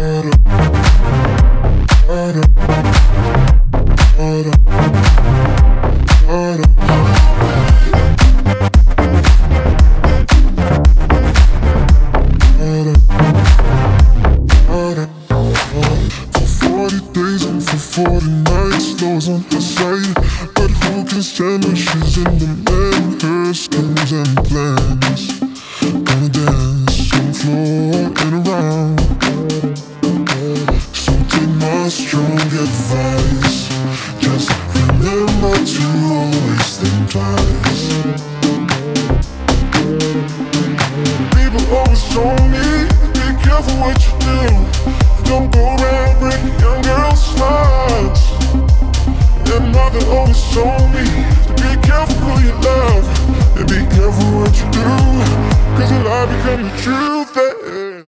For 40 nights, those on her side. But who can stand when she's in demand? Her schemes and plans. Gonna dance on the floor and around. So take my strong advice. Just remember to always think twice. People always told me, be careful what you do. Don't go around breaking young girls' hearts. And mother always told me to be careful who you love and be careful what you do, 'cause a lie become the truth.